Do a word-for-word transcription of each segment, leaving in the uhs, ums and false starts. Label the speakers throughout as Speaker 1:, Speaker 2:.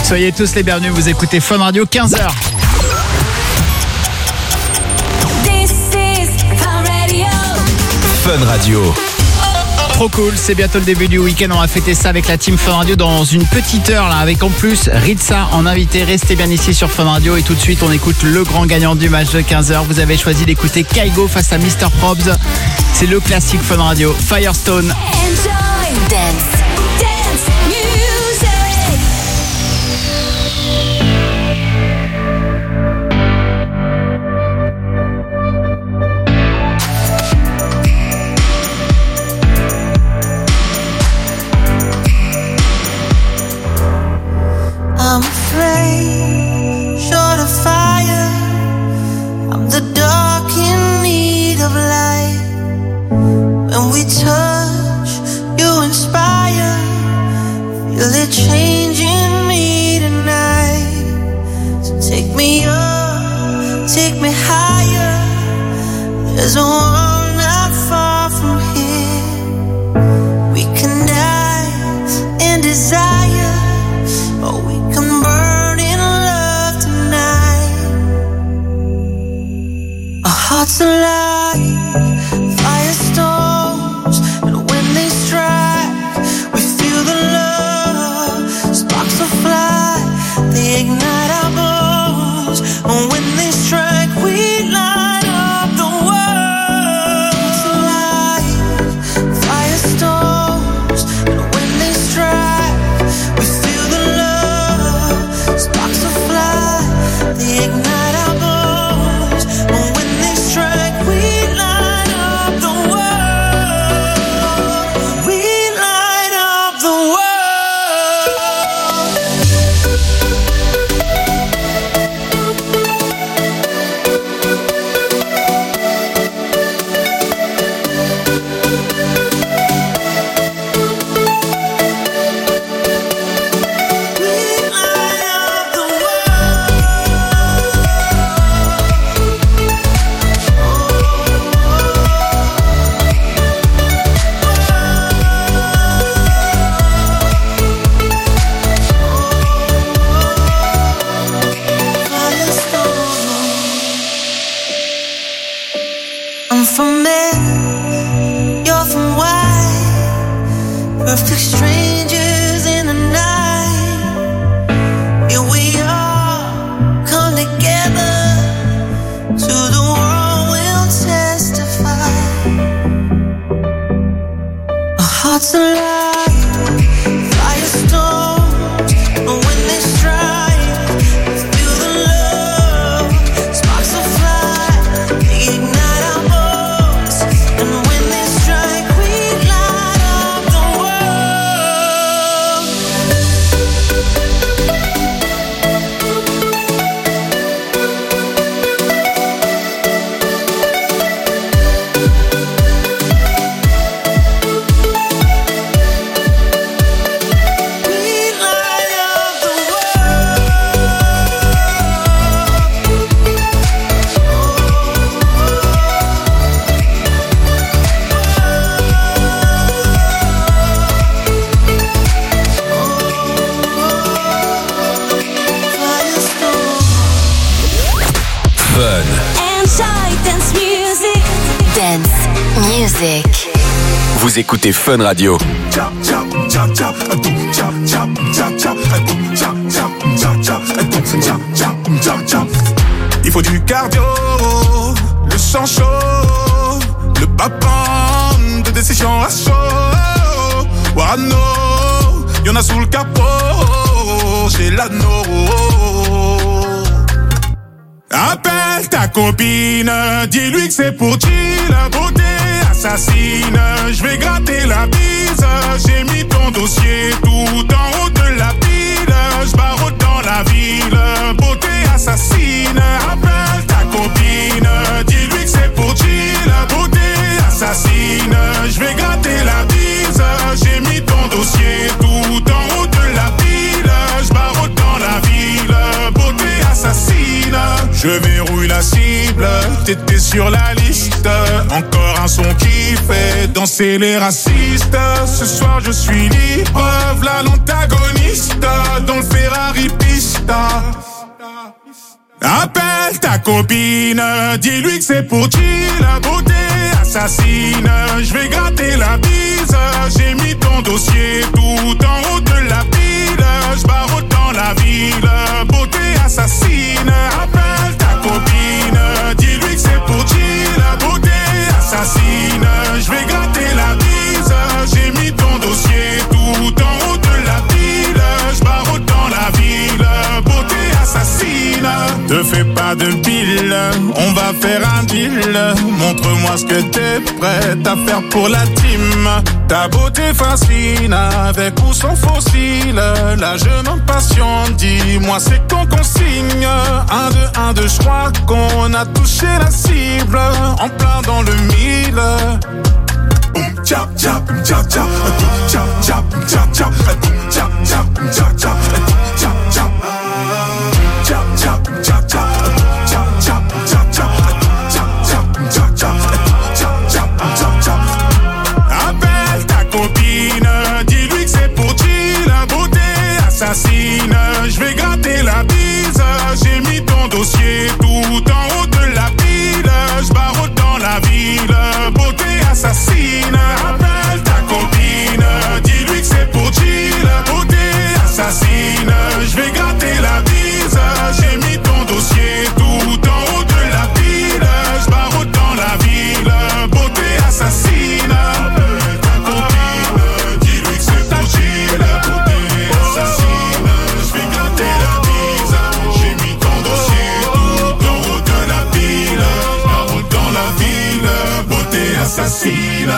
Speaker 1: Soyez tous les bienvenus, vous écoutez Fun Radio, quinze heures.
Speaker 2: Fun Radio.
Speaker 1: Trop cool, c'est bientôt le début du week-end. On va fêter ça avec la team Fun Radio dans une petite heure là, avec en plus Ritza en invité. Restez bien ici sur Fun Radio et tout de suite on écoute le grand gagnant du match de quinze heures. Vous avez choisi d'écouter Kygo face à mister Probs. C'est le classique Fun Radio, Firestone.
Speaker 3: Enjoy dance, dance music.
Speaker 4: I'm afraid, short of fire. I'm the dark in need of light. When we touch, you inspire. Feel it changing me tonight. So take me up, take me higher. There's a world not far from here. We can die in desire, or we can burn in love tonight. Our hearts alive, firestorms, and when they strike, we feel the love. Sparks will fly, they ignite our bones, and when they strike, we light up the world. It's alive, firestorms, and when they strike, we feel the love. Sparks will fly, they ignite our bones, and when they strike, we light up the world. We light up the world. We light up the I'm from men, you're from why? Perfect strangers in the night. Here we are, come together. To the world we'll testify. Our hearts alive, firestorms, and when they strike, we feel the love. Sparks will fly, they ignite our bones, and when they strike, we light up the world. We light up the
Speaker 2: Fun.
Speaker 3: Enjoy dance music. Dance music.
Speaker 2: Vous écoutez Fun Radio.
Speaker 5: Il faut du cardio, le sang chaud, le papin de décision à chaud. Warano, y'en a sous le capot, j'ai l'anneau. Appelle ta copine, dis-lui que c'est pour chill, beauté assassine. Je vais gratter la bise, j'ai mis ton dossier tout en haut de la pile. Je barre dans la ville, beauté assassine. Appelle ta copine, dis-lui que c'est pour chill, beauté assassine. Je vais gratter la bise, j'ai mis ton dossier tout en haut de la pile. Je barre dans la ville, beauté assassine. Je verrouille la cible, t'étais sur la liste. Encore un son qui fait danser les racistes. Ce soir je suis libre, v'là l'antagoniste dans le Ferrari Pista. Appelle ta copine, dis-lui que c'est pour chill, la beauté assassine. Je vais gratter la bise, j'ai mis ton dossier tout en haut de la pile. Je barre dans la ville, beauté assassine. Appelle ta copine, dis-lui que c'est pour chill, la beauté assassine. Je vais gratter la bise, j'ai mis ton dossier tout en haut de la pile. Je barre dans la ville, beauté assassine. Te fais pas de pile, on va faire un deal. Montre-moi ce que t'es prête à faire pour la team. Ta beauté fascine, avec ou sans fossile. La jeune en passion, dis-moi c'est qu'on consigne. Un, deux, un, deux, je crois qu'on a touché la cible. En plein dans le mille. Boum, tchap, tchap, tchap, tchap. Boum, tchap, tchap, tchap, tchap. Boum, tchap, tchap, tchap, tchap. Boum, tchap, tchap. Chap chap chap chap chap chap chap chap chap chap chap chap chap. Appelle ta copine, dis-lui que c'est pour chill, la beauté assassine. Je vais gratter la bise, j'ai mis ton dossier tout en haut de la pile. Je barre dans la ville, beauté assassine. Appelle ta copine, dis-lui que c'est pour chill, la beauté assassine. Je vais gratter la bise, j'ai mis ton dossier tout en haut de la pile. Je barre dans la ville, beauté assassine. Ta copine, dis-lui que c'est pour chill, la beauté assassine. Je vais gratter la bise, j'ai mis ton dossier tout en haut de la pile. Je barre dans la ville, beauté assassine.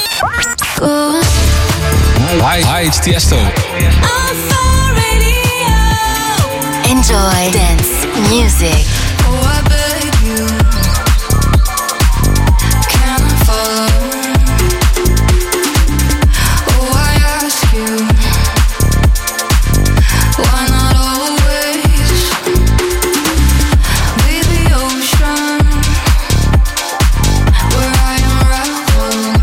Speaker 6: Hi, hi, it's Tiesto.
Speaker 3: Enjoy dance music.
Speaker 7: Oh, I beg you, can I follow? Oh, I ask you, why not always be the ocean where I unravel?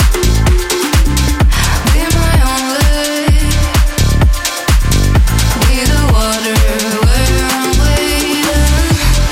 Speaker 7: Be my only, be the water where I'm waiting.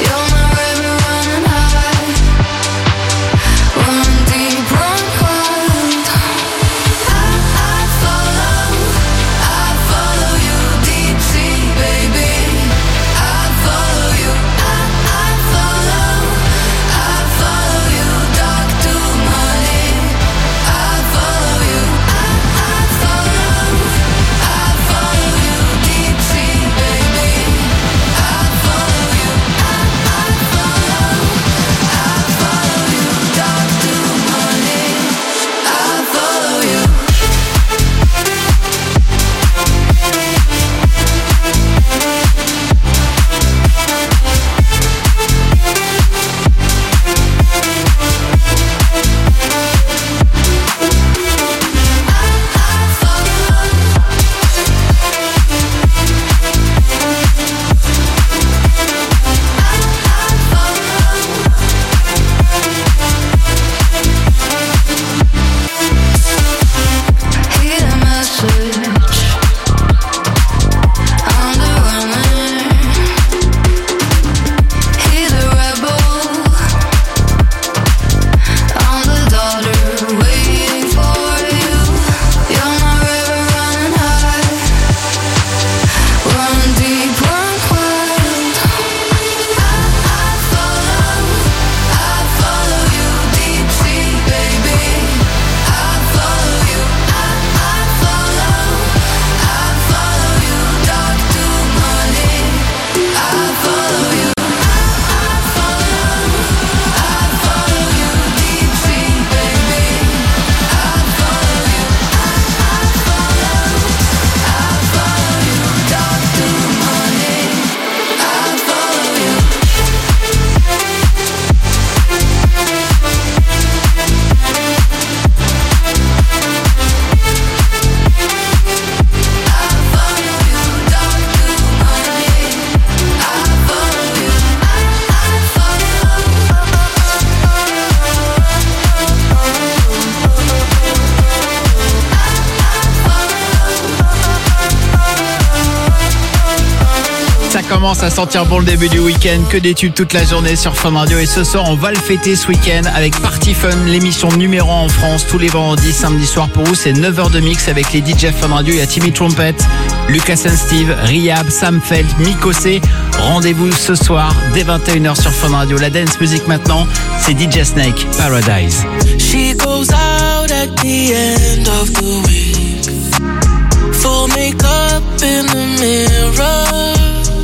Speaker 1: Ça commence à sentir bon le début du week-end, que des tubes toute la journée sur Fun Radio. Et ce soir, on va le fêter ce week-end avec Party Fun, l'émission numéro un en France, tous les vendredis, samedi soir pour vous. C'est neuf heures de mix avec les D J Fun Radio. Il y a Timmy Trumpet, Lucas and Steve, Rihab, Sam Feld, Miko C. Rendez-vous ce soir dès vingt et une heures sur Fun Radio. La dance music maintenant, c'est D J Snake, Paradise.
Speaker 4: She goes out at the end of the week, full makeup in the mirror,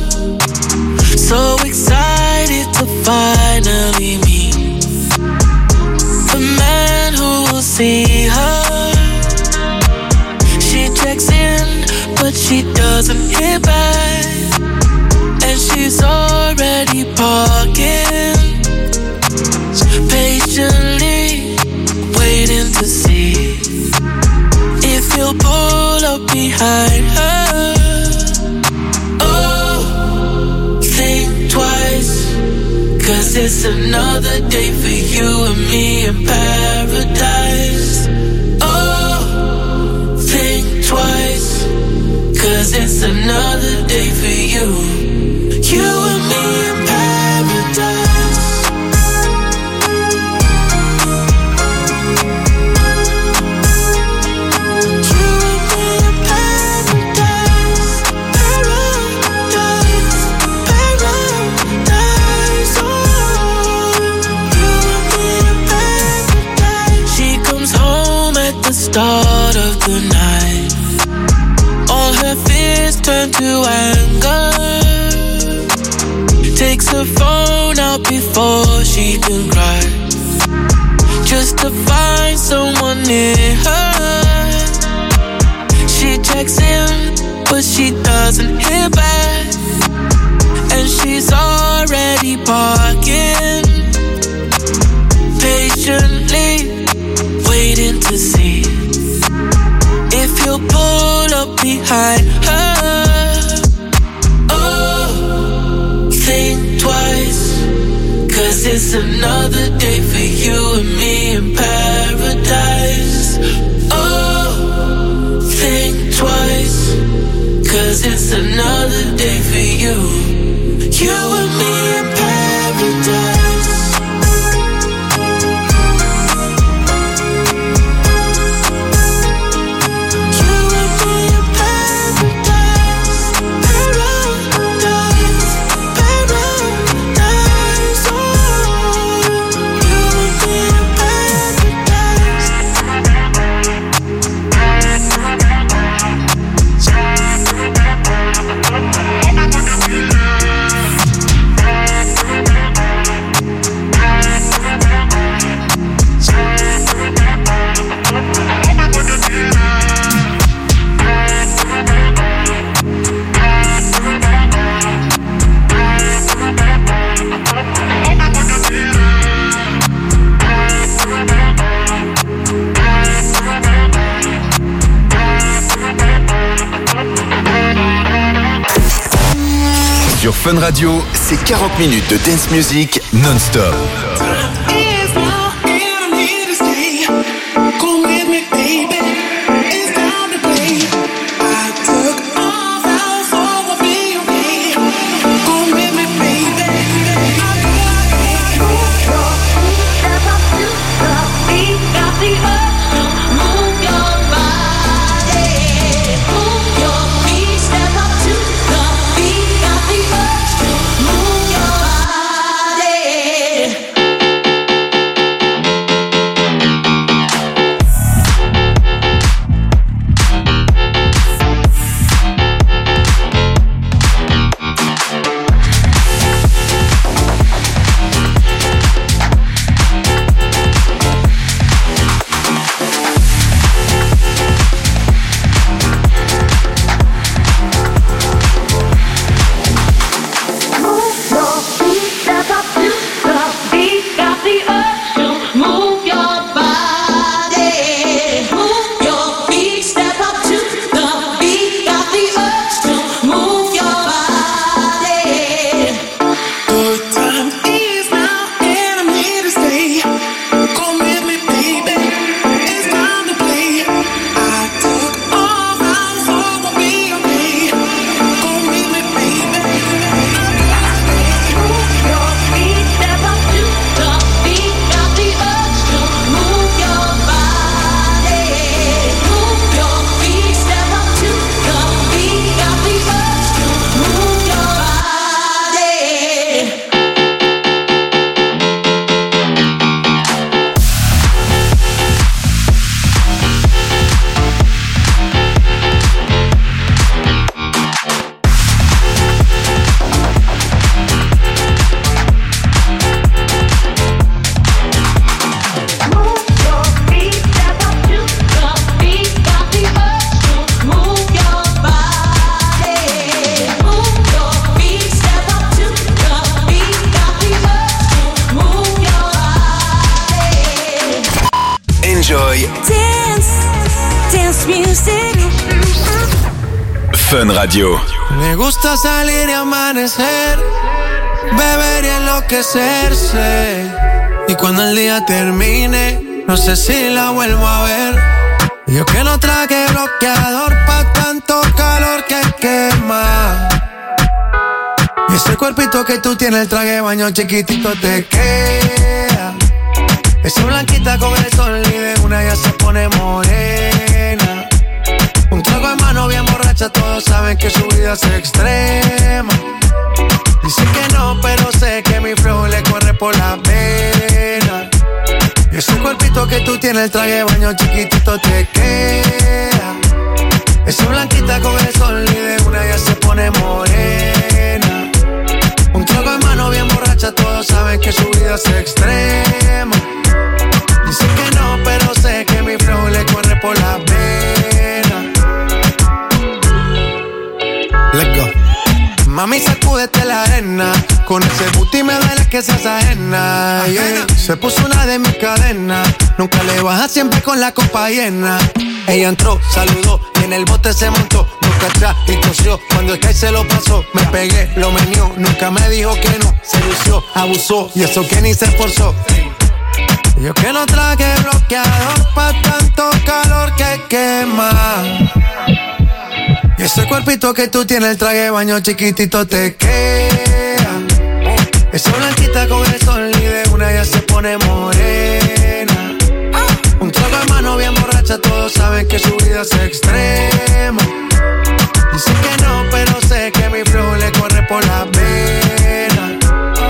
Speaker 4: so excited to finally meet the man who will see her. She checks in, but she doesn't hear back, and she's already parking, patiently waiting to see if he'll pull up behind her. Oh, think twice, cause it's another day for you and me in paradise. Oh, think twice, cause it's another day for you, you and me in paradise. Start of the night, all her fears turn to anger. Takes her phone out before she can cry, just to find someone near her. She checks in, but she doesn't hear back, and she's already parking, patiently waiting to see if he'll pull up behind her. Oh, think twice, cause it's another day for you and me in paradise. Oh, think twice, cause it's another day for you, you and me in paradise.
Speaker 2: Sur Fun Radio, c'est quarante minutes de dance music non-stop.
Speaker 7: Move your body.
Speaker 2: Fun Radio.
Speaker 4: Me gusta salir y amanecer, beber y enloquecerse. Y cuando el día termine, no sé si la vuelvo a ver. Yo que no traje bloqueador pa' tanto calor que quema. Y ese cuerpito que tú tienes, el traje de baño chiquitito te queda. Esa blanquita con el sol y de una ya se pone morena. Un trago en mano bien borracha, todos saben que su vida es extrema. Dice que no, pero sé que mi flow le corre por la vena. Y ese cuerpito que tú tienes, el traje de baño chiquitito te queda. Esa blanquita con el sol y de una ya se pone morena. Un trago en mano bien borracha, todos saben que su vida es extrema. Dice que no, pero sé que mi flow le corre por la vena. Let's go. Mami, sacúdete la arena. Con ese booty me duele que seas ajena, yeah. Se puso una de mis cadenas. Nunca le baja, siempre con la copa llena. Ella entró, saludó y en el bote se montó. Nunca atrás y tosió. Cuando el que se lo pasó, me pegué, lo menió. Nunca me dijo que no, se lució, abusó. Y eso que ni se esforzó. Yo que no traje bloqueador pa' tanto calor que quema. Y ese cuerpito que tú tienes, el traje de baño chiquitito te queda. Esa blanquita con el sol y de una ya se pone morena. Un trago de mano bien borracha, todos saben que su vida es extrema. Dice que no, pero sé que mi flow le corre por la vena.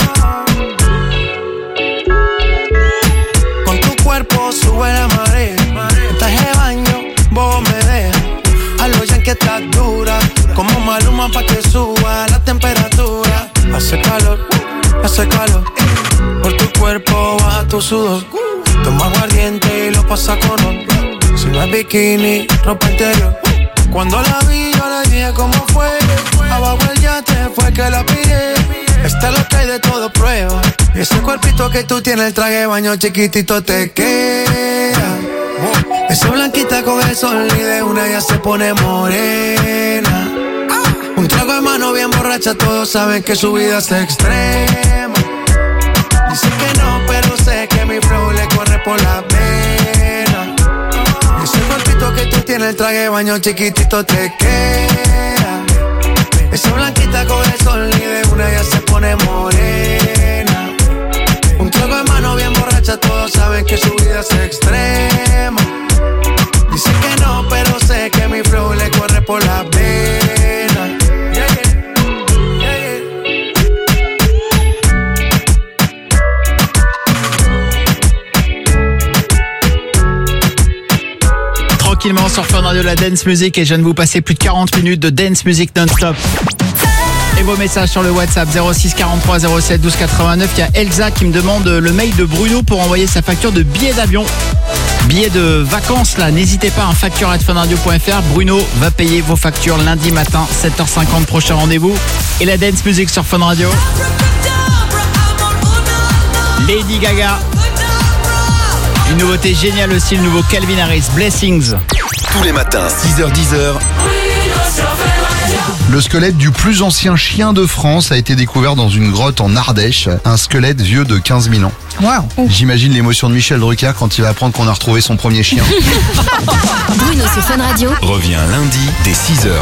Speaker 4: Con tu cuerpo sube la marea. En traje de baño, vos me dejas. A los yankees estás dura, como Maluma pa' que suba la temperatura. Hace calor, hace calor. Por tu cuerpo baja tu sudor. Toma aguardiente y lo pasa con ron. Si no es bikini, ropa interior. Cuando la vi yo le dije cómo fue. Abajo el yate fue que la pillé. Esta es lo que hay de todo prueba. Y ese cuerpito que tú tienes, el traje de baño chiquitito te queda. Esa blanquita con el sol y de una ya se pone morena. Un trago de mano bien borracha, todos saben que su vida es extrema. Dice que no, pero sé que mi flow le corre por la vena. Ese cuerpito que tú tienes, el traje de baño chiquitito te queda. Esa blanquita con el sol y de una ya se pone morena. Un trago de mano bien borracha, todos saben que su vida es extrema. Dice que no, pero sé que mi flow le corre por la vena. Yeah, yeah. Yeah,
Speaker 1: yeah. Tranquillement sur Fun Radio, la dance music, et je viens de vous passer plus de quarante minutes de dance music non-stop. Et vos messages sur le WhatsApp zéro six quarante-trois zéro sept douze quatre-vingt-neuf. Il y a Elsa qui me demande le mail de Bruno pour envoyer sa facture de billet d'avion. Billet de vacances là, n'hésitez pas, un facture arobase funradio point f r. Bruno va payer vos factures lundi matin, sept heures cinquante, prochain rendez-vous. Et la dance music sur Fun Radio. Lady Gaga. Une nouveauté géniale aussi, le nouveau Calvin Harris, Blessings.
Speaker 2: Tous les matins, six heures dix.
Speaker 8: Le squelette du plus ancien chien de France a été découvert dans une grotte en Ardèche. Un squelette vieux de quinze mille ans.
Speaker 1: Wow.
Speaker 8: J'imagine l'émotion de Michel Drucker quand il va apprendre qu'on a retrouvé son premier chien.
Speaker 3: Bruno sur Fun Radio.
Speaker 2: Revient lundi dès six heures.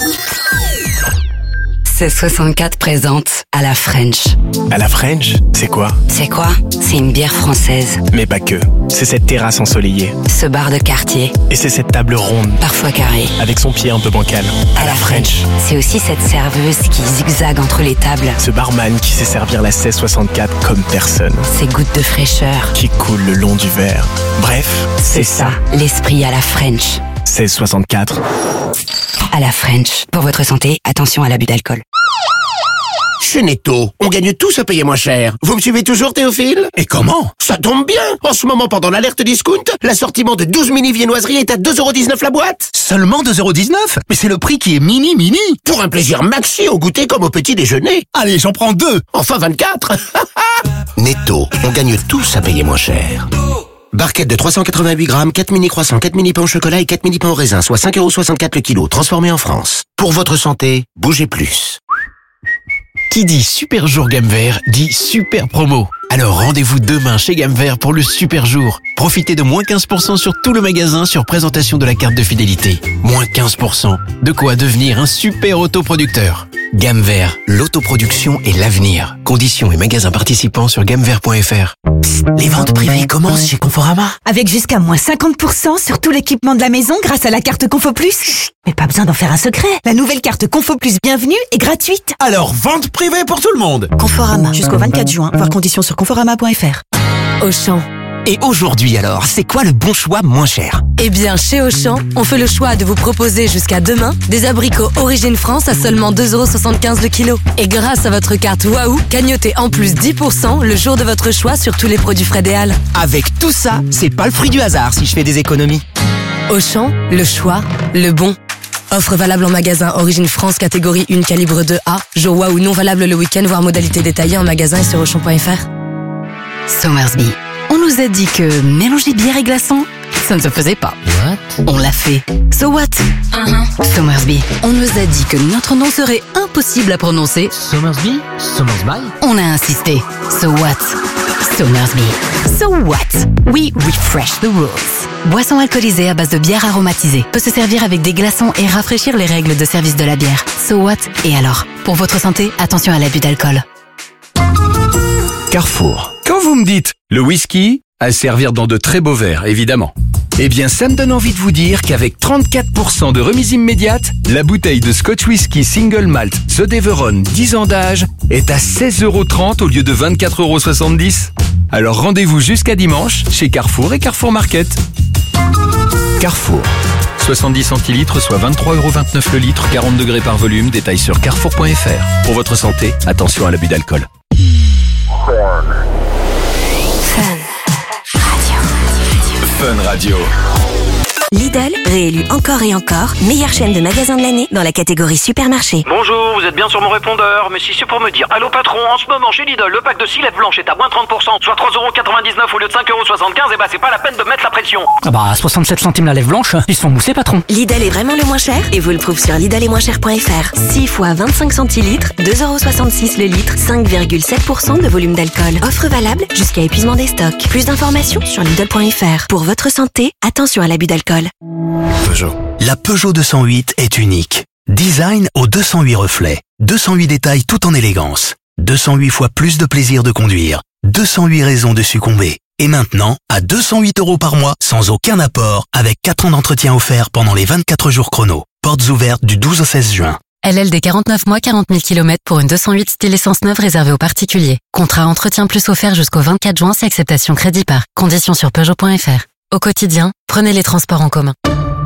Speaker 3: seize soixante-quatre présente à la French.
Speaker 9: À la French, c'est quoi?
Speaker 3: C'est quoi? C'est une bière française.
Speaker 9: Mais pas que. C'est cette terrasse ensoleillée.
Speaker 3: Ce bar de quartier.
Speaker 9: Et c'est cette table ronde.
Speaker 3: Parfois carrée.
Speaker 9: Avec son pied un peu bancal.
Speaker 3: À la French. C'est aussi cette serveuse qui zigzague entre les tables.
Speaker 9: Ce barman qui sait servir la seize soixante-quatre comme personne.
Speaker 3: Ces gouttes de fraîcheur.
Speaker 9: Qui coulent le long du verre. Bref, c'est,
Speaker 3: c'est ça, l'esprit à la French.
Speaker 9: seize soixante-quatre.
Speaker 3: À la French. Pour votre santé, attention à l'abus d'alcool.
Speaker 10: Chez Netto, on gagne tous à payer moins cher. Vous me suivez toujours, Théophile?
Speaker 11: Et comment?
Speaker 10: Ça tombe bien. En ce moment, pendant l'alerte discount, l'assortiment de douze mini viennoiseries est à deux euros dix-neuf la boîte.
Speaker 11: Seulement deux euros dix-neuf? Mais c'est le prix qui est mini mini.
Speaker 10: Pour un plaisir maxi au goûter comme au petit déjeuner.
Speaker 11: Allez, j'en prends deux.
Speaker 10: Enfin vingt-quatre. Netto, on gagne tous à payer moins cher. Barquette de trois cent quatre-vingt-huit grammes, quatre mini croissants, quatre mini pains au chocolat et quatre mini pains au raisin, soit cinq euros soixante-quatre le kilo, transformé en France. Pour votre santé, bougez plus.
Speaker 9: Qui dit super jour gamme vert dit super promo. Alors rendez-vous demain chez Gamme Vert pour le super jour. Profitez de moins quinze pour cent sur tout le magasin sur présentation de la carte de fidélité. Moins quinze pour cent. De quoi devenir un super autoproducteur. Gamme Vert, l'autoproduction et l'avenir. Conditions et magasins participants sur gamme vert point f r.
Speaker 11: Psst, les ventes privées commencent chez Conforama.
Speaker 12: Avec jusqu'à moins cinquante pour cent sur tout l'équipement de la maison grâce à la carte Confo Plus. Chut, mais pas besoin d'en faire un secret. La nouvelle carte Confo Plus Bienvenue est gratuite.
Speaker 11: Alors, vente privée pour tout le monde.
Speaker 12: Conforama, jusqu'au vingt-quatre juin. Voir conditions sur conforama point f r.
Speaker 13: Auchan.
Speaker 11: Et aujourd'hui alors, c'est quoi le bon choix moins cher?
Speaker 13: Eh bien, chez Auchan, on fait le choix de vous proposer jusqu'à demain des abricots Origine France à seulement deux euros soixante-quinze le kilo. Et grâce à votre carte Waouh, cagnotez en plus dix pour cent le jour de votre choix sur tous les produits Frédéal.
Speaker 11: Avec tout ça, c'est pas le fruit du hasard si je fais des économies.
Speaker 13: Auchan, le choix, le bon. Offre valable en magasin Origine France catégorie un calibre deux A. Jour Waouh non valable le week-end, voire modalité détaillée en magasin et sur auchan point f r.
Speaker 3: Somersby. On nous a dit que mélanger bière et glaçons, ça ne se faisait pas.
Speaker 11: What?
Speaker 3: On l'a fait. So what? Uh-huh. Somersby. On nous a dit que notre nom serait impossible à prononcer.
Speaker 11: Somersby? Somersby?
Speaker 3: On a insisté. So what? Somersby. So what? We refresh the rules. Boisson alcoolisée à base de bière aromatisée. Peut se servir avec des glaçons et rafraîchir les règles de service de la bière. So what? Et alors? Pour votre santé, attention à l'abus d'alcool.
Speaker 14: Carrefour. Quand vous me dites le whisky, à servir dans de très beaux verres, évidemment. Eh bien, ça me donne envie de vous dire qu'avec trente-quatre pour cent de remise immédiate, la bouteille de Scotch Whisky Single Malt The Deveron dix ans d'âge est à seize euros trente au lieu de vingt-quatre euros soixante-dix. Alors rendez-vous jusqu'à dimanche chez Carrefour et Carrefour Market. Carrefour. soixante-dix centilitres, soit vingt-trois euros vingt-neuf le litre, quarante degrés par volume, détail sur carrefour point f r. Pour votre santé, attention à l'abus d'alcool.
Speaker 2: Fun Radio.
Speaker 3: Lidl, réélu encore et encore, meilleure chaîne de magasins de l'année dans la catégorie supermarché.
Speaker 15: Bonjour, vous êtes bien sur mon répondeur, mais si c'est pour me dire allô patron, en ce moment chez Lidl, le pack de six lèvres blanches est à moins trente pour cent, soit trois euros quatre-vingt-dix-neuf au lieu de cinq euros soixante-quinze, et bah c'est pas la peine de mettre la pression.
Speaker 11: Ah bah, soixante-sept centimes la lèvre blanche, ils se font mousser patron.
Speaker 3: Lidl est vraiment le moins cher et vous le prouve sur lidl et moins cher point f r. six fois vingt-cinq centilitres, deux euros soixante-six le litre, cinq virgule sept pour cent de volume d'alcool. Offre valable jusqu'à épuisement des stocks. Plus d'informations sur lidl point f r. Pour votre santé, attention à l'abus d'alcool.
Speaker 11: Peugeot. La Peugeot deux cent huit est unique. Design aux deux cent huit reflets. deux cent huit détails tout en élégance. deux cent huit fois plus de plaisir de conduire. deux cent huit raisons de succomber. Et maintenant, à deux cent huit euros par mois, sans aucun apport, avec quatre ans d'entretien offert pendant les vingt-quatre jours chrono. Portes ouvertes du douze au seize juin.
Speaker 13: L L D quarante-neuf mois, quarante mille kilomètres pour une deux cent huit style essence neuve réservée aux particuliers. Contrat entretien plus offert jusqu'au vingt-quatre juin si acceptation crédit par. Conditions sur peugeot point f r. Au quotidien, prenez les transports en commun.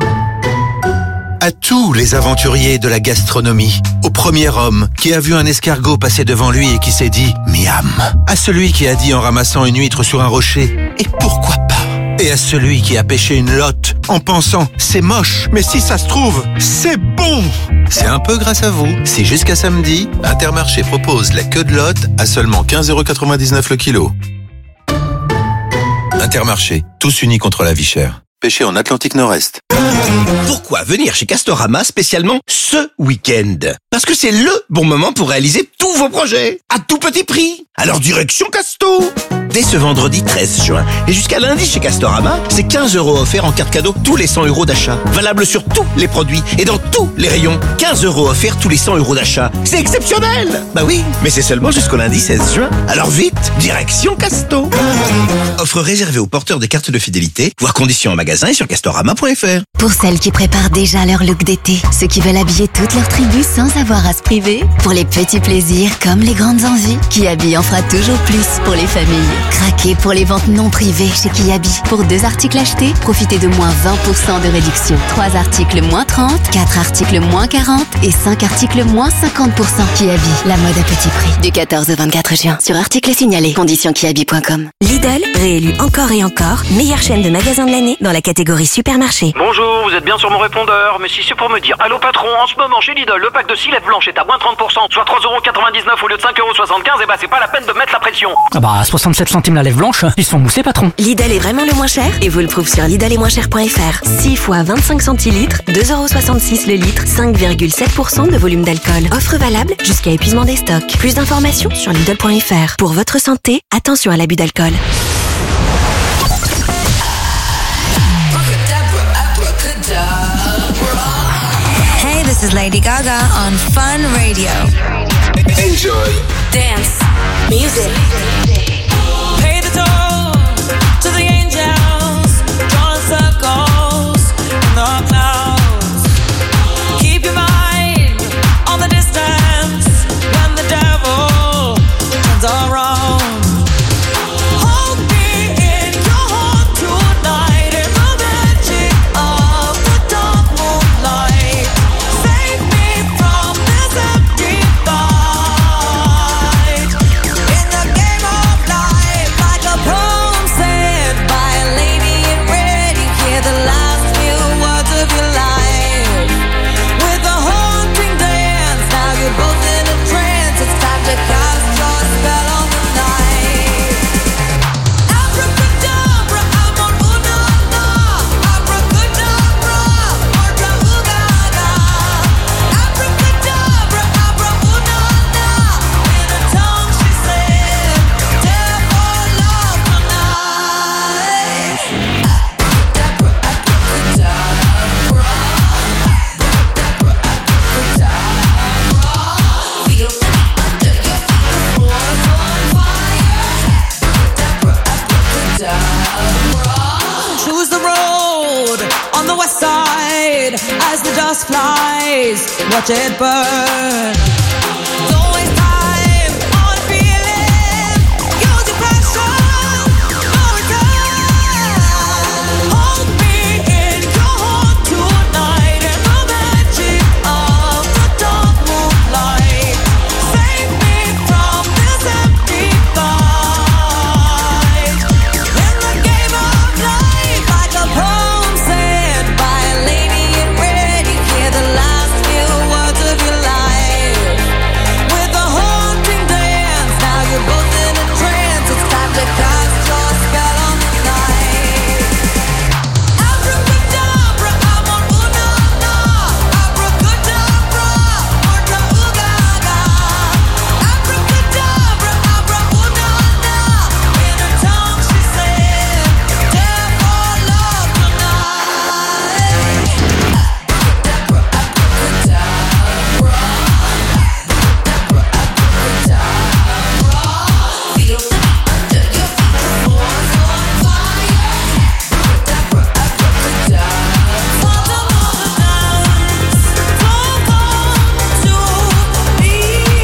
Speaker 16: À tous les aventuriers de la gastronomie, au premier homme qui a vu un escargot passer devant lui et qui s'est dit « miam », à celui qui a dit en ramassant une huître sur un rocher « et pourquoi pas ?» et à celui qui a pêché une lotte en pensant « c'est moche, mais si ça se trouve, c'est bon !» C'est un peu grâce à vous. Si jusqu'à samedi, Intermarché propose la queue de lotte à seulement quinze euros quatre-vingt-dix-neuf le kilo. Intermarché, tous unis contre la vie chère. Pêché en Atlantique Nord-Est.
Speaker 10: Pourquoi venir chez Castorama spécialement ce week-end? Parce que c'est le bon moment pour réaliser tous vos projets à tout petit prix. Alors direction Casto. Dès ce vendredi treize juin et jusqu'à lundi chez Castorama, c'est quinze euros offerts en carte cadeau tous les cent euros d'achat. Valable sur tous les produits et dans tous les rayons. quinze euros offerts tous les cent euros d'achat. C'est exceptionnel. Bah oui, mais c'est seulement jusqu'au lundi seize juin. Alors vite, direction Casto. Offre réservée aux porteurs des cartes de fidélité. Voir conditions en magasin et sur castorama point f r.
Speaker 3: Pour celles qui préparent déjà leur look d'été, ceux qui veulent habiller toute leur tribu sans avoir à se priver, pour les petits plaisirs comme les grandes envies, Kiabi en fera toujours plus pour les familles. Craquez pour les ventes non privées chez Kiabi. Pour deux articles achetés, profitez de moins vingt pour cent de réduction. trois articles moins trente, quatre articles moins quarante et cinq articles moins cinquante pour cent. Kiabi, la mode à petit prix. Du quatorze au vingt-quatre juin. Sur articles signalés. Conditions kiabi point com. Lidl, réélu encore et encore, meilleure chaîne de magasins de l'année dans la catégorie supermarché.
Speaker 15: Bonjour, vous êtes bien sur mon répondeur, mais si c'est pour me dire allô patron, en ce moment chez Lidl, le pack de six lèvres blanches est à moins trente pour cent, soit trois euros quatre-vingt-dix-neuf quatre-vingt-dix-neuf au lieu de cinq euros soixante-quinze, et bah c'est pas la peine de mettre la pression.
Speaker 17: Ah bah, soixante-sept centimes la lèvre blanche, ils se font mousser, patron.
Speaker 13: Lidl est vraiment le moins cher et vous le prouve sur Lidl et moins cher point f r. six fois vingt-cinq centilitres, deux euros soixante-six le litre, cinq virgule sept pour cent de volume d'alcool. Offre valable jusqu'à épuisement des stocks. Plus d'informations sur Lidl point f r. Pour votre santé, attention à l'abus d'alcool.
Speaker 18: Hey, this is Lady Gaga on Fun Radio.
Speaker 2: Enjoy.
Speaker 18: Dance. Music.
Speaker 4: Pay the toll to the angels, drawing circles in the clouds. Keep your mind on the distance when the devil turns around. Hold me in your heart tonight in the magic of the dark moonlight. Save me from this empty fight. In the game of life, like a poem said by a lady in red, you hear the last few words of your life. With a haunting dance, now you're both in a trance. It's time to cast your spell on the night. Abracadabra, amor, una, na. Abracadabra, orca, ugaga. Abracadabra, abra, una, na. In a tongue she said, dare for love tonight. Abracadabra, abracadabra. Feel it under your feet, the floor's on fire. Choose the road on the west side as the dust flies. Watch it burn. Don't waste time on feeling. Use your passion. No return. Hold me in your heart tonight in the magic of the dark moonlight. Save me from this empty fight. In the game of life, like a poem said by a lady in red, you hear the last few words of your life. With a haunting dance, now you're both in a trance. It's time to cast your spell on the night. Abracadabra, amor, una, na. Abracadabra, orca, ugaga. Abracadabra, abra, una, na. In her tongue she said, dare for love tonight. Abracadabra, abracadabra. Feel it under your feet, the floor's on fire. Abracadabra, abracadabra. Father, mother, dance. Don't come to me.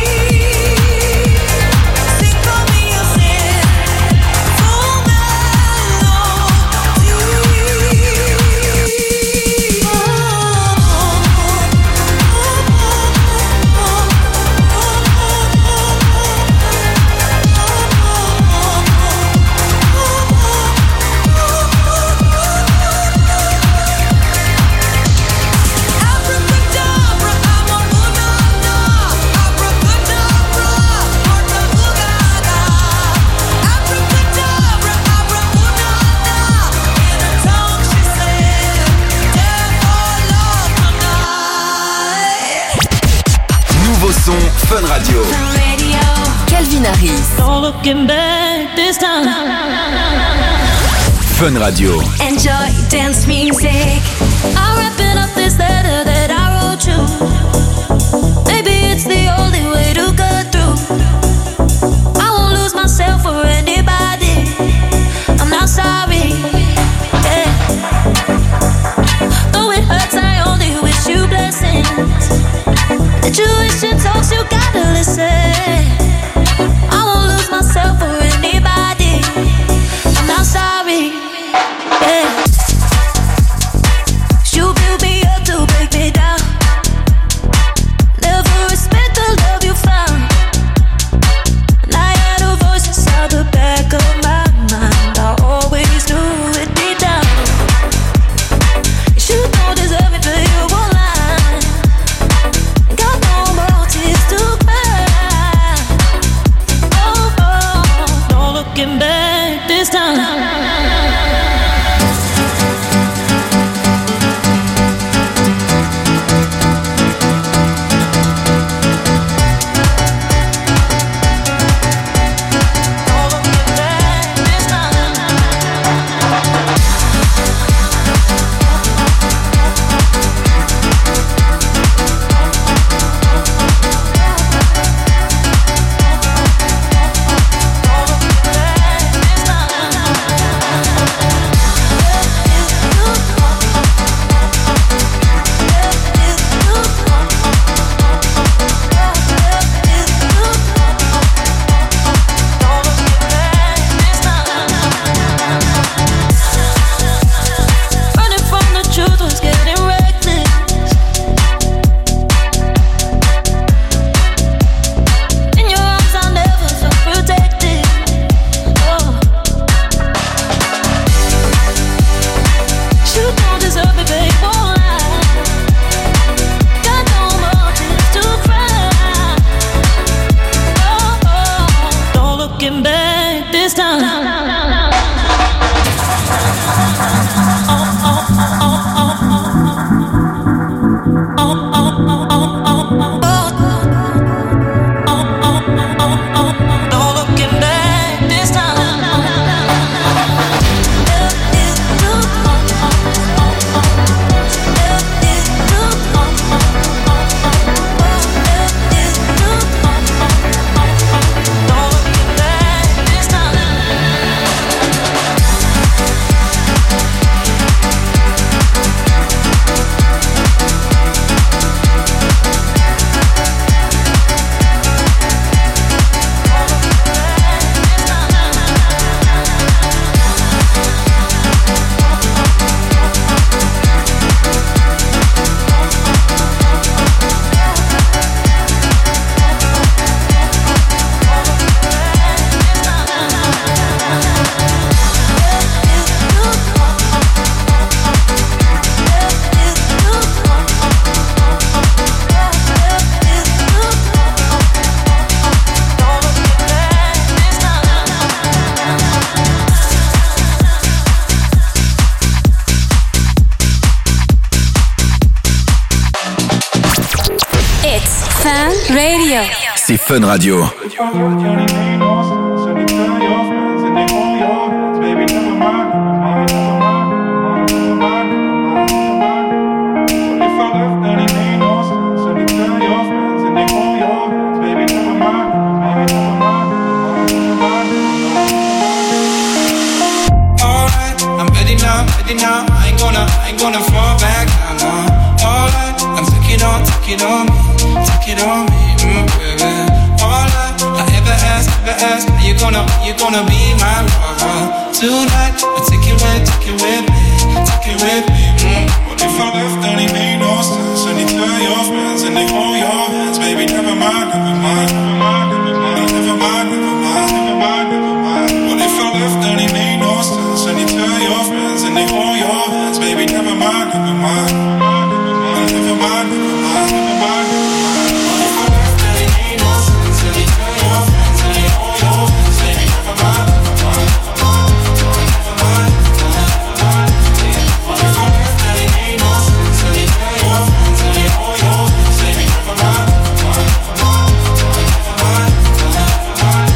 Speaker 4: Sing for me your sin. Full Abracadabra, amor, una, na. Abracadabra, orca, ugaga. Abracadabra, abra, una, na. In her tongue she said, dare for love tonight.
Speaker 2: Nouveau son Fun Radio.
Speaker 3: Calvin Harris.
Speaker 4: No looking back this time.
Speaker 2: Fun Radio.
Speaker 18: Enjoy dance music.
Speaker 4: I'm wrapping up this letter that I wrote you. Maybe it's the only way to get through. I won't lose myself for anybody. I'm not sorry. Yeah. Though it hurts, I only wish you blessings. The tuition talks, you gotta listen. I won't lose myself for anybody. I'm not sorry. Yeah. You build me up to break me down.
Speaker 13: Fun Radio.
Speaker 2: C'est Fun Radio.
Speaker 4: Now, I ain't gonna, I ain't gonna fall back now, no. Alright, I'm take it on, take it on me, take it on me, mm, baby. Alright, I ever ask, ever ask, are you gonna, are you gonna be my lover tonight? I take it with, take it with me, take it with me, mm. What if I left and it made no sense? And you tell your friends and they hold your hands, baby, never mind, never mind, never mind, never mind, never mind, never mind, never mind, never mind. What if I left and it made no sense? And you tell your friends and they hold your hands, baby, never mind, never mind, never mind, never mind, never mind, never mind, never mind. What if I left and it made no sense? And you tell your friends and they hold your hands, baby, never mind, never mind, never mind, never mind, never mind. What if I left and it made no sense? And you tell your friends and they hold your hands, baby, never mind, never mind, never mind, never mind, never mind.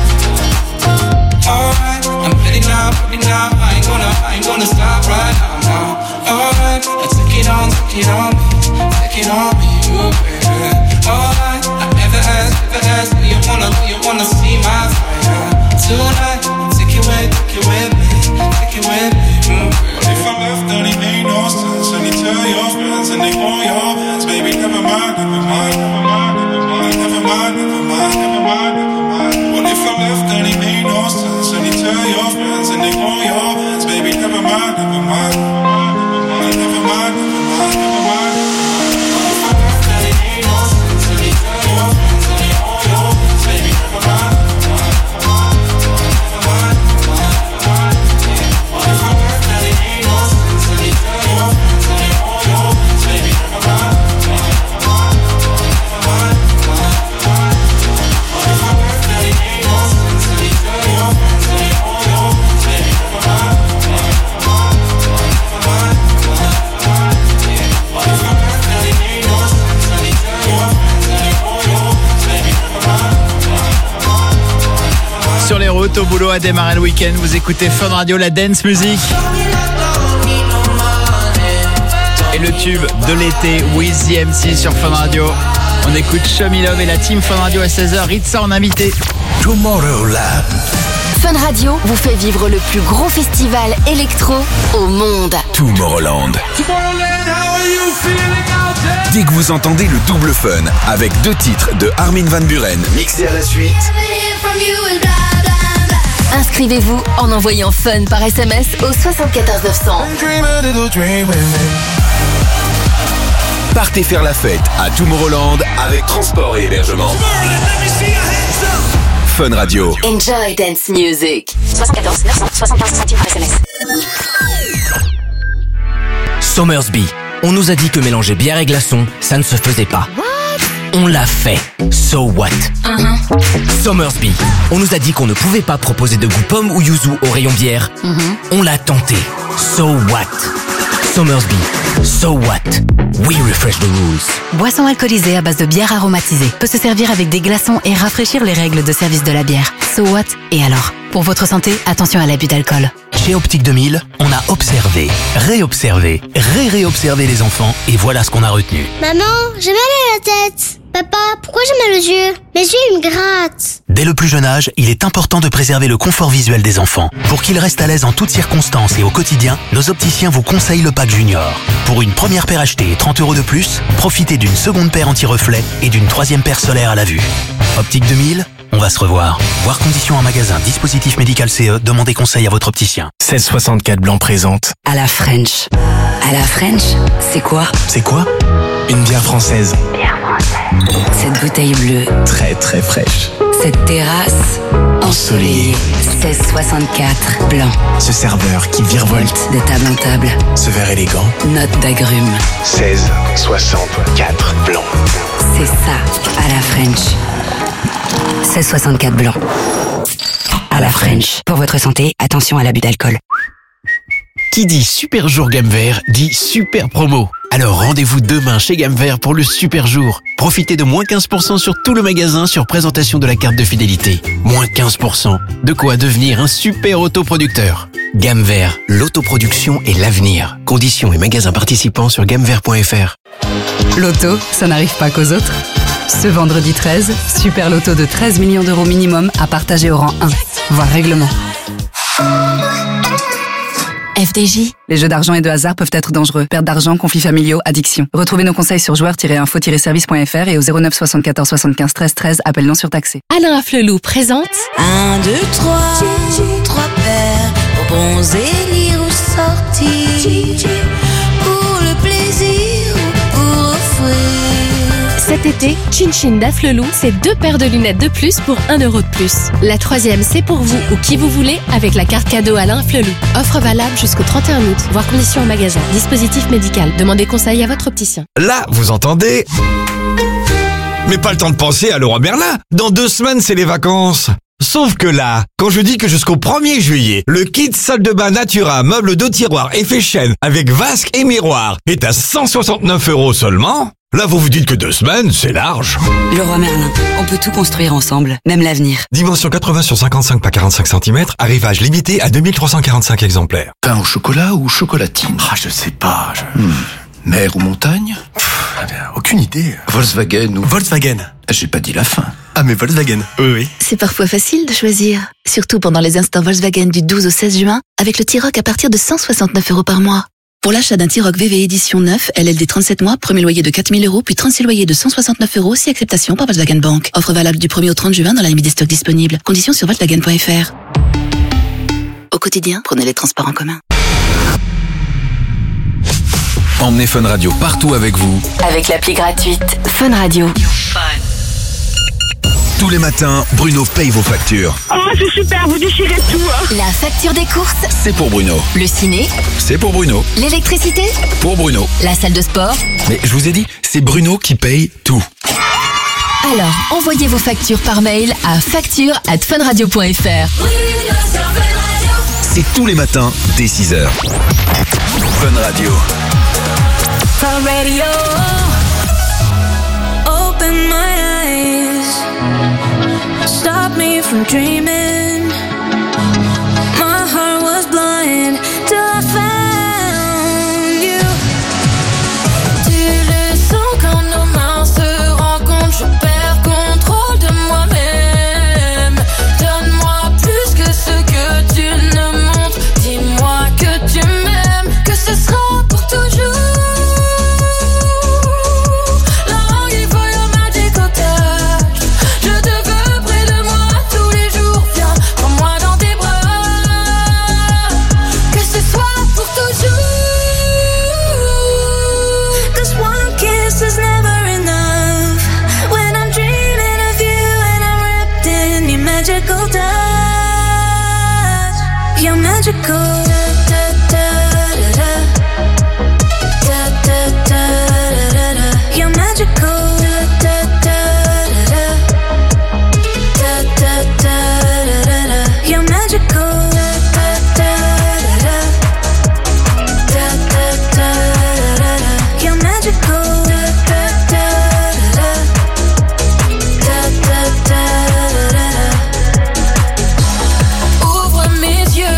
Speaker 4: Alright, I'm ready now, ready now. I ain't gonna, I ain't gonna stop right now, now. Alright, take it on, take it on me, take it on me, ooh, baby. Alright, I ever ask, ever ask, do you wanna, do you wanna see my fire tonight? Take it with, take it with me, take it with me, ooh, baby. What if I left and it made no sense? And you tell your friends and they hold your hands, baby, never mind, never mind, never mind, never mind, never mind, never mind, never mind, never mind. What if I left and it made no sense? And you tell your friends and they hold your hands, baby, never mind, never mind, never mind, never mind, never mind, never mind. What if I left and it made no sense? And you tell your friends and they hold your hands, baby, never mind, never mind, never mind, never mind, never mind. What if I left and it made no sense? And you tell your friends and they hold your hands, baby, never mind, never mind, never mind, never mind, never mind. What if I left and it made no sense? And you tell your friends and they hold your hands, baby, never mind, never mind, never mind, never mind, never mind. What if I left and it made no sense? And you tell your friends and they hold your hands, baby, never mind, never mind, never mind.
Speaker 1: Sur les routes, au boulot, à démarrer le week-end, vous écoutez Fun Radio, la dance music. Et le tube de l'été, Wiz The M C sur Fun Radio. On écoute Show Me Love et la team Fun Radio à seize heures. Ritza en invité.
Speaker 2: Tomorrowland.
Speaker 3: Fun Radio vous fait vivre le plus gros festival électro au monde.
Speaker 2: Tomorrowland. Dès que vous entendez le double fun avec deux titres de Armin van Buuren mixés à la suite,
Speaker 3: Inscrivez-vous en envoyant Fun par S M S au soixante-quatorze neuf cents.
Speaker 2: partez faire la fête à Tomorrowland avec transport et hébergement. Fun Radio.
Speaker 3: Enjoy dance music. soixante-quatorze neuf cent soixante-quinze centimes par S M S.
Speaker 19: Somersby. On nous a dit que mélanger bière et glaçons, ça ne se faisait pas. On l'a fait. So what?
Speaker 3: Uh-huh.
Speaker 19: Somersby. On nous a dit qu'on ne pouvait pas proposer de goût pomme ou yuzu au rayon bière.
Speaker 3: Uh-huh.
Speaker 19: On l'a tenté. So what? Somersby. So what? We refresh the rules.
Speaker 13: Boisson alcoolisée à base de bière aromatisée. Peut se servir avec des glaçons et rafraîchir les règles de service de la bière. So what? Et alors? Pour votre santé, attention à l'abus d'alcool.
Speaker 11: Chez Optique deux mille, on a observé, réobservé, ré-réobservé les enfants et voilà ce qu'on a retenu.
Speaker 20: Maman, j'ai mal à la tête. Papa, pourquoi j'ai mal aux yeux? Mes yeux, ils me grattent.
Speaker 11: Dès le plus jeune âge, il est important de préserver le confort visuel des enfants. Pour qu'ils restent à l'aise en toutes circonstances et au quotidien, nos opticiens vous conseillent le pack Junior. Pour une première paire achetée et trente euros de plus, profitez d'une seconde paire anti-reflet et d'une troisième paire solaire à la vue. Optique deux mille, on va se revoir. Voir conditions en magasin, dispositif médical C E, demandez conseil à votre opticien.
Speaker 9: seize soixante-quatre Blanc présente.
Speaker 13: À la French. À la French, c'est quoi?
Speaker 9: C'est quoi? Une bière française.
Speaker 13: Bière française. Cette bouteille bleue.
Speaker 9: Très très fraîche.
Speaker 13: Cette terrasse ensoleillée. seize soixante-quatre Blanc.
Speaker 9: Ce serveur qui virevolte
Speaker 13: de table en table.
Speaker 9: Ce verre élégant.
Speaker 13: Note d'agrumes.
Speaker 9: seize soixante-quatre Blanc.
Speaker 13: C'est ça, à la French. seize soixante-quatre Blanc. À la French. Pour votre santé, attention à l'abus d'alcool.
Speaker 9: Qui dit super jour gamme vert dit super promo. Alors rendez-vous demain chez Gamme Vert pour le super jour. Profitez de moins quinze pour cent sur tout le magasin sur présentation de la carte de fidélité. Moins quinze pour cent. De quoi devenir un super autoproducteur. Gamme Vert, l'autoproduction et l'avenir. Conditions et magasins participants sur gamme vert point f r.
Speaker 21: Loto, ça n'arrive pas qu'aux autres. Ce vendredi treize, super loto de treize millions d'euros minimum à partager au rang un. Voir règlement.
Speaker 3: F D J.
Speaker 21: Les jeux d'argent et de hasard peuvent être dangereux. Perte d'argent, conflits familiaux, addiction. Retrouvez nos conseils sur joueurs tiret info tiret service point f r et au zéro neuf soixante-quatorze soixante-quinze treize treize, appel non surtaxé.
Speaker 22: Alain Afflelou présente
Speaker 4: Un, deux, trois, trois paires pour bronzer, lire ou sortir. Pour le plaisir ou pour offrir.
Speaker 22: Cet été, Chin Chin d'Afflelou, c'est deux paires de lunettes de plus pour un euro de plus. La troisième, c'est pour vous ou qui vous voulez avec la carte cadeau Alain Afflelou. Offre valable jusqu'au trente et un août, voire conditions en magasin. Dispositif médical. Demandez conseil à votre opticien.
Speaker 23: Là, vous entendez? Mais pas le temps de penser à Leroy Merlin. Dans deux semaines, c'est les vacances. Sauf que là, quand je dis que jusqu'au premier juillet, le kit salle de bain Natura, meuble de tiroir effet chêne avec vasque et miroir est à cent soixante-neuf euros seulement, là vous vous dites que deux semaines, c'est large.
Speaker 24: Leroy Merlin, on peut tout construire ensemble, même l'avenir.
Speaker 23: Dimension quatre-vingts sur cinquante-cinq par quarante-cinq centimètres, arrivage limité à deux mille trois cent quarante-cinq exemplaires.
Speaker 25: Pain au chocolat ou chocolatine? Ah, je sais pas. Je... Hmm. Mer ou montagne? Pff, aucune idée. Volkswagen ou... Volkswagen. J'ai pas dit la fin. Ah, mais Volkswagen. Oui, oui.
Speaker 3: C'est parfois facile de choisir. Surtout pendant les instants Volkswagen du douze au seize juin, avec le T-Roc à partir de cent soixante-neuf euros par mois. Pour l'achat d'un T-Roc V V édition neuf, L L D trente-sept mois, premier loyer de quatre mille euros, puis trente-six loyers de cent soixante-neuf euros, si acceptation par Volkswagen Bank. Offre valable du premier au trente juin dans la limite des stocks disponibles. Conditions sur volkswagen point f r. Au quotidien, prenez les transports en commun.
Speaker 2: Emmenez Fun Radio partout avec vous.
Speaker 3: Avec l'appli gratuite Fun Radio.
Speaker 2: Tous les matins, Bruno paye vos factures.
Speaker 26: Oh, c'est super, vous déchirez tout. Hein.
Speaker 3: La facture des courses,
Speaker 2: C'est pour Bruno.
Speaker 3: le ciné,
Speaker 2: C'est pour Bruno.
Speaker 3: l'électricité,
Speaker 2: Pour Bruno.
Speaker 3: la salle de sport.
Speaker 2: Mais je vous ai dit, c'est Bruno qui paye tout.
Speaker 3: Alors, envoyez vos factures par mail à facture arobase funradio point f r.
Speaker 2: C'est tous les matins, dès six heures. Fun Radio.
Speaker 4: Fun Radio. Open my eyes. Stop me from dreaming. My heart was blind till I found you. Tu le sens quand nos mains se rencontrent. Je perds contrôle de moi-même. Donne-moi plus que ce que tu ne montres. Dis-moi que tu m'aimes, que ce sera pour toujours. Magical. You're magical. You're magical. You're magical. Ouvre mes yeux.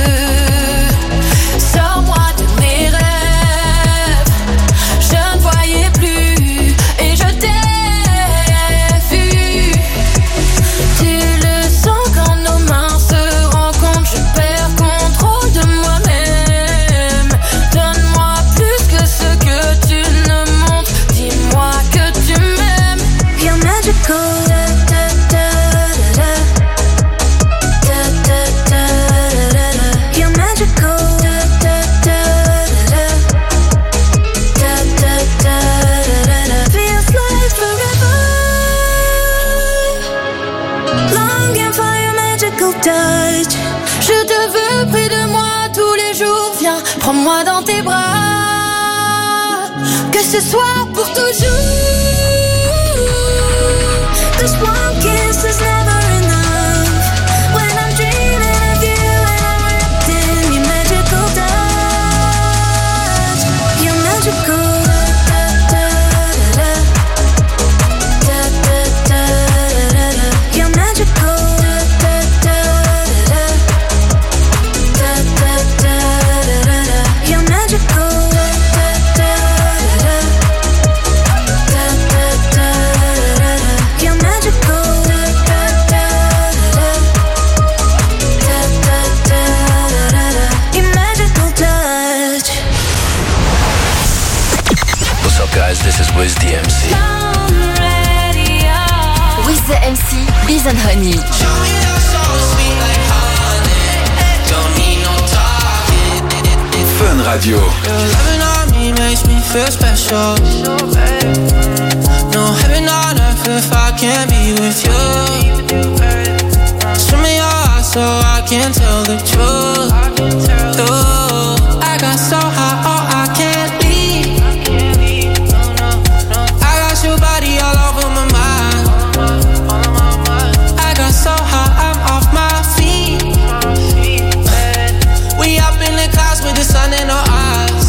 Speaker 4: Je te veux près de moi tous les jours. Viens, prends-moi dans tes bras. Que ce soit pour toujours. 'Cause one kiss is never enough. When I'm dreaming of you and I'm wrapped in your magical touch. You're magical.
Speaker 3: M C, Biz and Honey.
Speaker 2: Fun Radio.
Speaker 4: Your loving on me makes me feel special. No heaven on earth if I can't be with you. Swim in your eyes so I can tell the truth. Ooh, I got so high, oh I can't leave. I got your body all over my mind. I got so high, I'm off my feet. We up in the clouds with the sun in our eyes.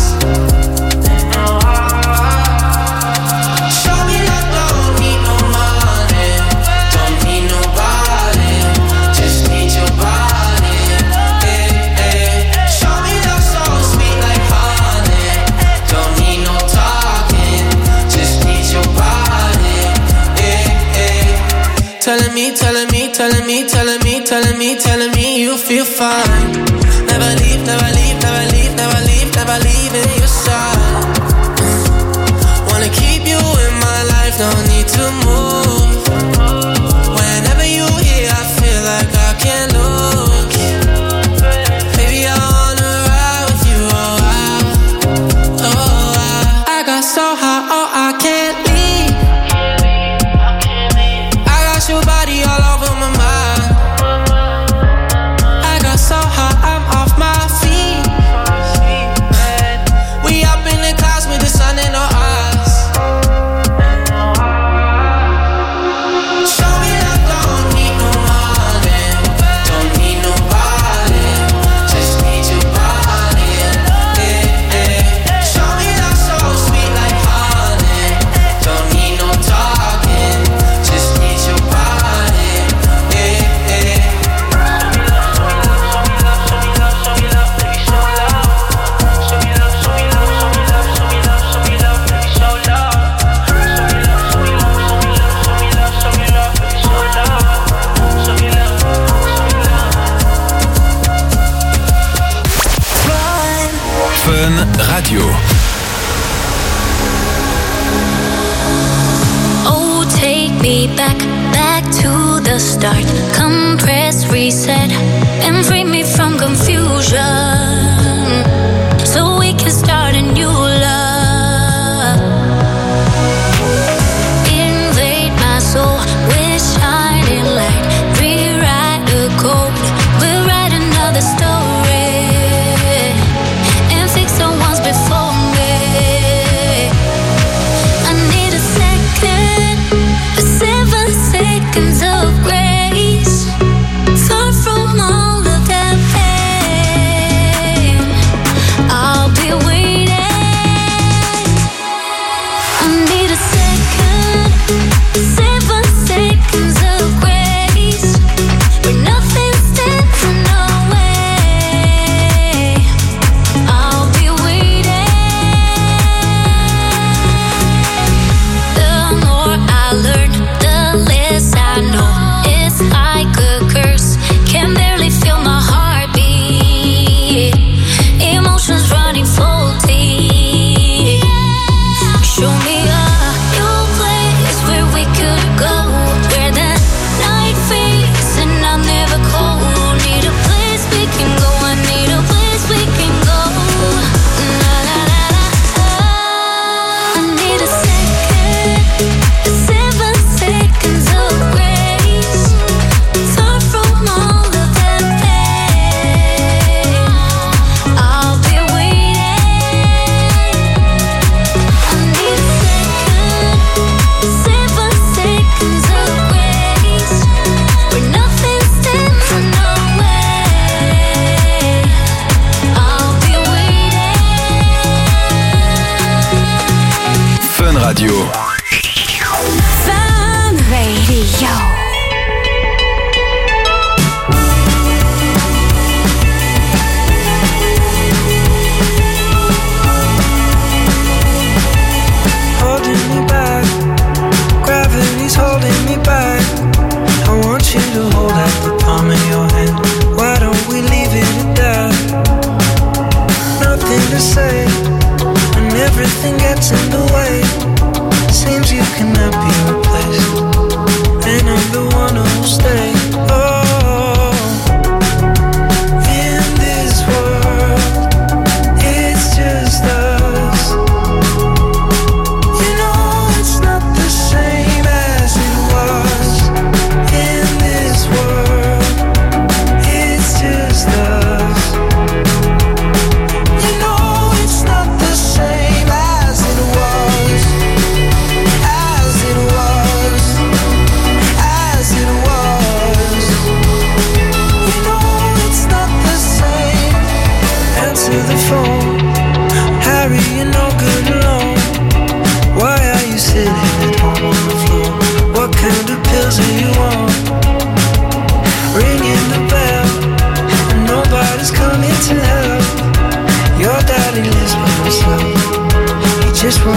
Speaker 4: Show me love, don't need no money, don't need nobody, just need your body. Hey, hey. Show me love so sweet like honey, don't need no talking, just need your body. Hey, hey. Telling me, telling me, telling me, telling me, telling me, telling me you feel fine. Never leave, never leave, never leave, never leave, never leave in your side. Wanna keep you in my life, don't need to move. Whenever you here, I feel like I can't lose. Baby, I wanna ride with you, oh I, oh I. I got so high, oh I can't leave. I got your body all over my mind. I got so high, I'm off my feet. We up in the clouds with the sun in our eyes. Show me love, don't need no money, don't need nobody, just need your body. Hey, hey. Show me love so sweet like honey, don't need no talking, just need your body. Hey, hey.
Speaker 2: Fun Radio.
Speaker 5: Oh, take me back, back to the start. Come press reset and free me from confusion, so we can start a new love. Invade my soul with shining light. Rewrite the code, we'll write another story and fix the ones before me. I need a second, seven seconds of grace, far from all of that pain. I'll be waiting. I need a second, seven seconds of grace, where nothing stands in our way. I'll be waiting. The more I learn, the less I know. It's like a curse, can barely feel my heartbeat. Emotions running faulty. Show me a new place where we could go, where the night fades and I'm never cold. Need a place we can go, I need a place we can go. La la la la. I need a second, seven seconds of grace, far from all of that pain. I'll be waiting. I need a second, seven seconds of grace, where nothing stands in our way. I'll be waiting.
Speaker 2: Fun Radio.
Speaker 5: Fun Radio.
Speaker 4: Holding me back, gravity's holding me back. I want you to hold out the palm of your hand. Why don't we leave it at that? Nothing to say, when everything gets in the way. Seems you cannot be replaced, and I'm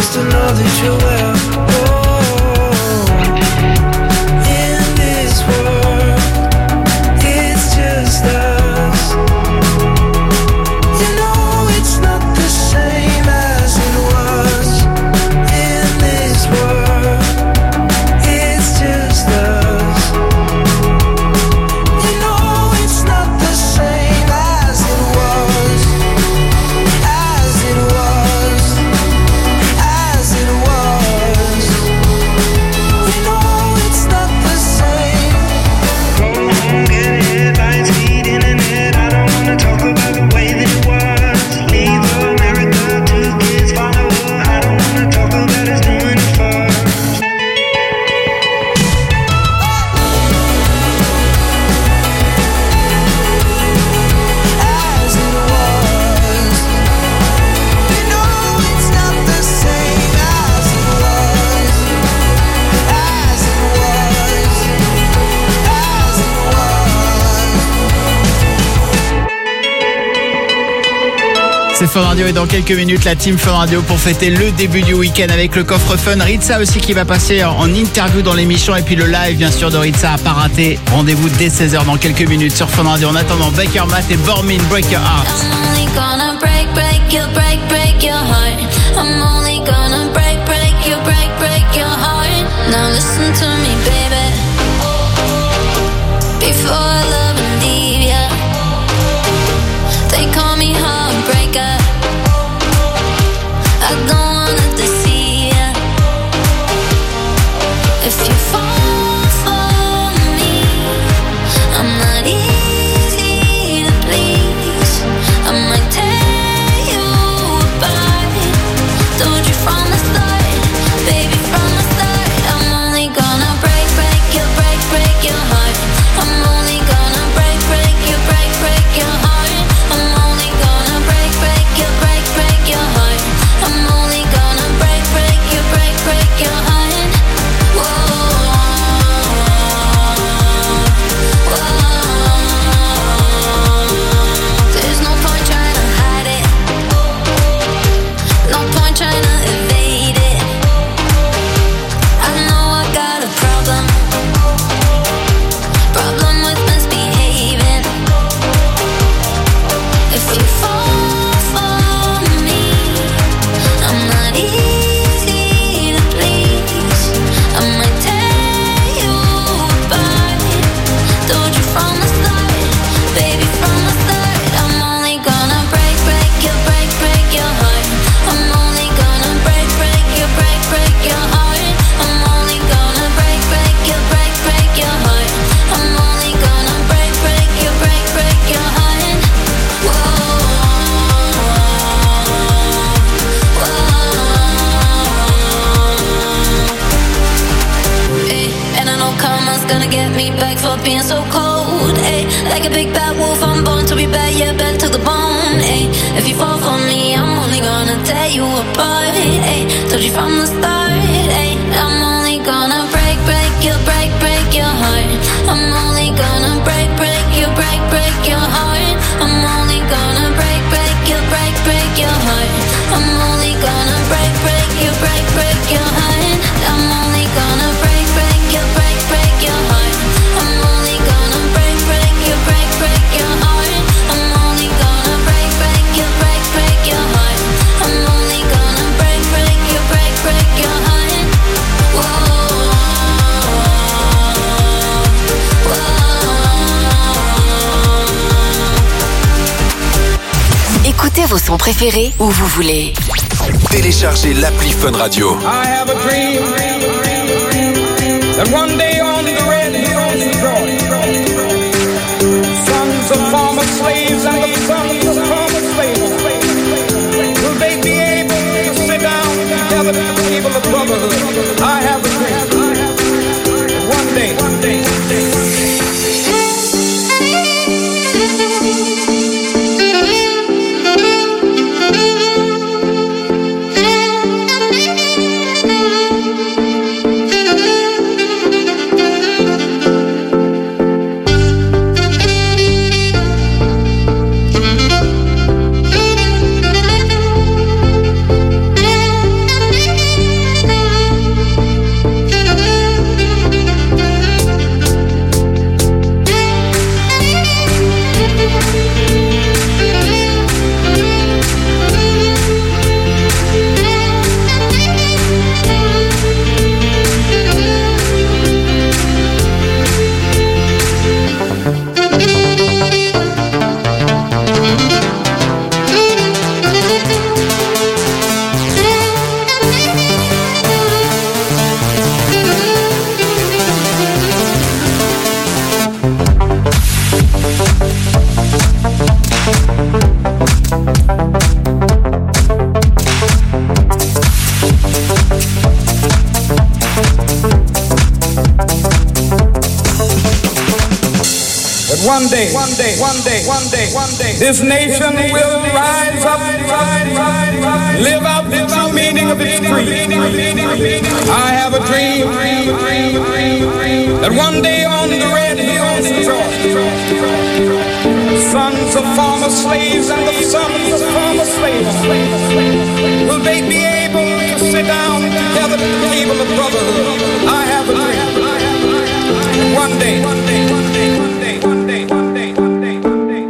Speaker 4: just to know that you're well. Oh, in this world, it's just us. You know it's not the same as it was. In this world, it's just us. You know it's not the same as it was. As it was. As it was. You know it's not the same. Go home, get headlines, feed internet. I don't wanna talk about the way that it was. Leave America, two kids follow her. I don't wanna talk about us doing it first. As it was. You know it's not the same as it was. As it was. As it was.
Speaker 1: C'est Fun Radio et dans quelques minutes la team Fun Radio pour fêter le début du week-end avec le coffre Fun. Ritza aussi qui va passer en interview dans l'émission et puis le live bien sûr de Ritza à pas rater. Rendez-vous dès seize heures dans quelques minutes sur Fun Radio. En attendant, Baker Matt et Bormin, Break Your Heart.
Speaker 5: I'm only gonna break, break your, break, break your heart. I'm only gonna break, break your, break, break your heart. Now listen to me, baby. Before I love and leave ya, they call me heartbreaker. I don't wanna deceive ya. If you fall for me, I'm not easy to please. I might tear you apart. Told you from the start, baby, from the start. I'm only gonna break, break your, break, break your heart. I'm only gonna break, break your, break, break your heart. I'm only gonna break, break your, break, break your heart. I'm only gonna break, break your, break, break your heart. Whoa, whoa. There's no point trying to hide it. No point trying to evade it. I know I got a problem. Problem with misbehaving. If you fall for me, I'm not easy to please. I might tear you apart. Told you from the start, baby, from the start. I'm only gonna break, break your, break, break your heart. I'm only gonna break, break your, break, break your heart. I'm only gonna break, break your, break, break your heart. I'm only gonna break, break your, break, break your heart. Whoa, whoa. Ay, and I know karma's gonna get me back for being so cold. Ay, like a big bad wolf, I'm born to be bad, yeah, bad to the bone. Ay, if you fall for me, I'm only gonna tear you apart. Ay, told you from the start. Ay, I'm only gonna break, break your, break, break your heart. I'm only gonna break, break your, break, break your heart. I'm only gonna break, break your, break, break your heart. I'm only gonna break, break your, break, break your heart. I'm only gonna break, break your, break, break your heart. I'm only gonna break, break your, break, break your heart. I'm only gonna break, break your, break, break your heart. I'm only gonna break, break your, break, break your heart. Whoa, whoa.
Speaker 13: Écoutez vos sons préférés où vous voulez.
Speaker 2: Téléchargez l'appli Fun Radio.
Speaker 6: I have a dream that one day on the red hills of Georgia, sons of former slaves and the sons of former slaves, will they be able to sit down together at the table of brotherhood? I have a dream that one day, one day, one day. One day, one day, one day, one day, one day, this nation will rise up, live out the true meaning of its creed. I have a dream that one day on the red hills of Georgia, sons of former slaves and the sons of former slaves will they be able to sit down together at the table of brotherhood. I have a dream. One day, one day, one day, one day, one day, one day, one day, one day,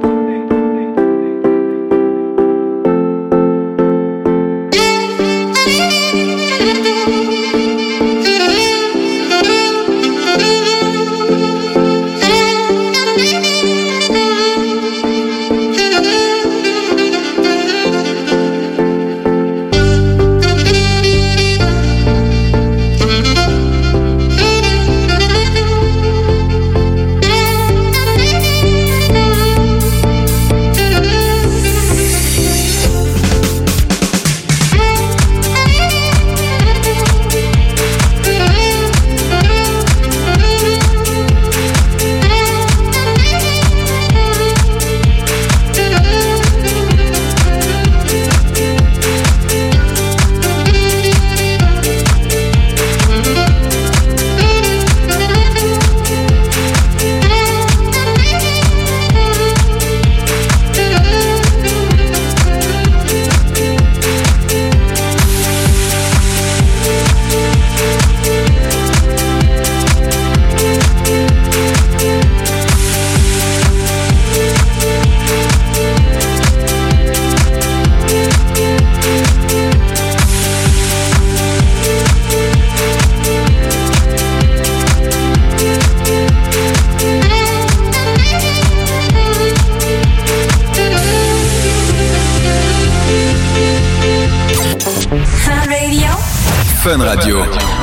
Speaker 2: Fun Radio.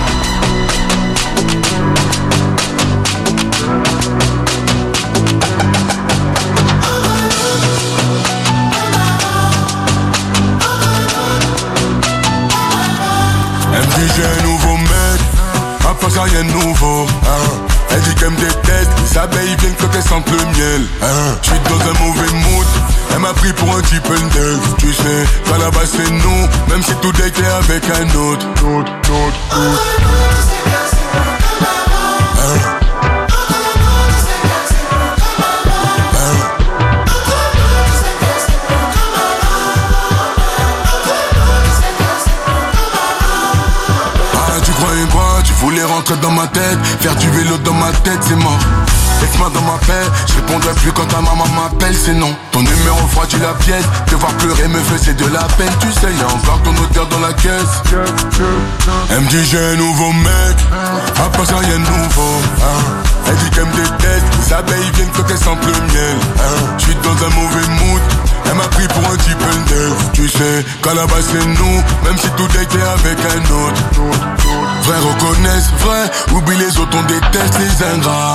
Speaker 7: Elle me dit j'ai un nouveau mec, à part ça rien de nouveau hein. Elle dit qu'elle me déteste, les abeilles viennent quand elles sentent le miel hein. Je suis dans un mauvais mood, elle m'a pris pour un type deck. Tu sais, qu'à la base c'est nous, même si tout est clair avec un autre, autre, autre, autre. Voulais rentrer dans ma tête, faire du vélo dans ma tête, c'est mort. Laisse-moi dans ma paix, je répondrai plus quand ta maman m'appelle, c'est non. Ton numéro froidit la pièce, te voir pleurer me faisait de la peine. Tu sais, y'a encore ton odeur dans la caisse. Elle me dit j'ai un nouveau mec, à part ça y'a un nouveau hein. Elle dit qu'elle me déteste, les abeilles viennent quand elles sentent le miel hein. Je suis dans un mauvais mood, elle m'a pris pour un type deck. Tu sais, qu'à la base c'est nous, même si tout est clair avec un autre. Vrai reconnaissent, vrai, oublie les autres, on déteste les ingrats.